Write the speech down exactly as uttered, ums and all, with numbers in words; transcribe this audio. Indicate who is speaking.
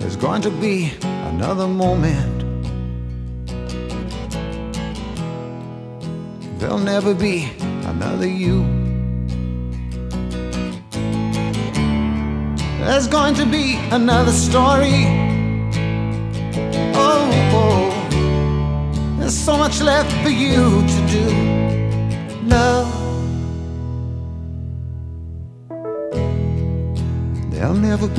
Speaker 1: There's going to be another moment. There'll never be another you. There's going to be another story. Oh, oh. There's so much left for you to do. Love, there'll never be